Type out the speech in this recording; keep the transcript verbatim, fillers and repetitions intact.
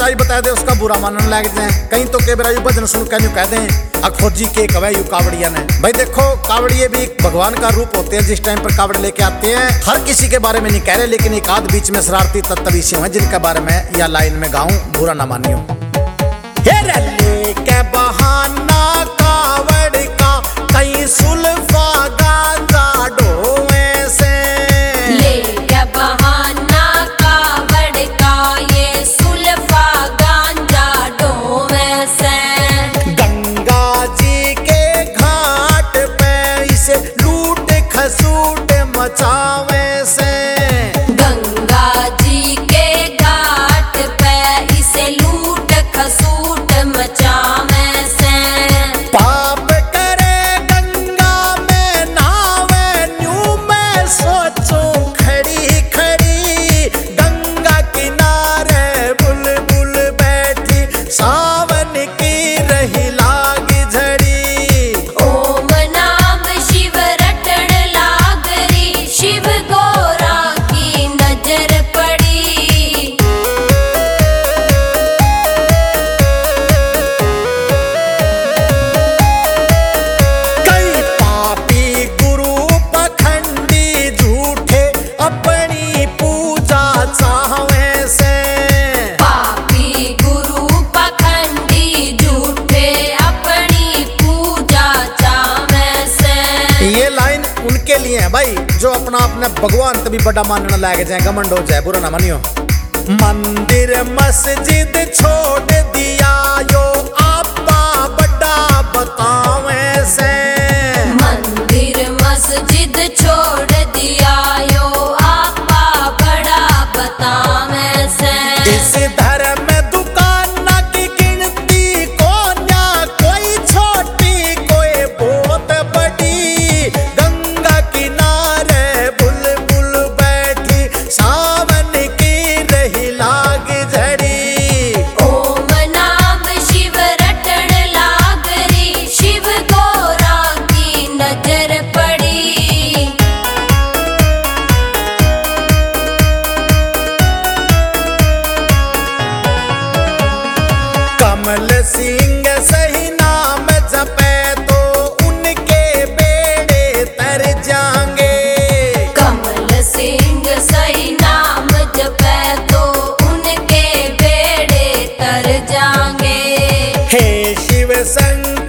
बुराई बता दे उसका बुरा मानने लग जाए। कहीं तो के बेरा यू भजन सुन के यूं कह दें अखोजी के कवे यू कावड़िया ने। भाई देखो कावड़िए भी भगवान का रूप होते हैं। जिस टाइम पर कावड़े लेके आते हैं हर किसी के बारे में नहीं कह रहे, लेकिन एक आध बीच में शरारती तत्व से हैं जिनके बारे में या लाइन में गाऊं, बुरा ना मानियो। के बहाना कावड़ का कहीं सुल्फा गांजा ढोवे से, लेके बहाना कावड़ का ये सुल्फा गांजा ढोवे से। गंगा जी के घाट पे इसे लूट खसूट मचावे से, गंगा जी के घाट पे इसे लूट खसूट मचावे से। पाप करे गंगा में नावे न्यू मैं सोचूं खड़ी खड़ी, गंगा किनारे बुलबुल बैठी सावन की रही लाग झड़ी। ओम नाम शिव रटण लागरी, शिव गोरा की नजर पड़ी। कई पापी गुरु पखंडी झूठे अपनी पूजा चाहवे से, पापी गुरु पखंडी झूठे अपनी पूजा चावे से। ये लाइन उनके लिए है भाई जो अपना अपने भगवान तभी बड़ा मानने लग जाए, घमंड हो जाए, बुरा ना मानियो। मंदिर मस्जिद छोड़ दिया यो आपा बड़ा बतावे से, मंदिर मस्जिद छोड़ दिया यो आपा बड़ा बतावे से। इस धर्म दुकान की गिनती कोन्या कोई छोटी कोई बहुत बड़ी, गंगा किनारे बुलबुल बैठी सावन की रही लाग झड़ी। ओम नाम शिव रटण लागरी, शिव गोरा की नजर पड़ी। कमल सिंह सही नाम जपे तो उनके बेड़े तर जाएंगे, कमल सिंह सही नाम जपे तो उनके बेड़े तर जाएंगे। हे शिव संग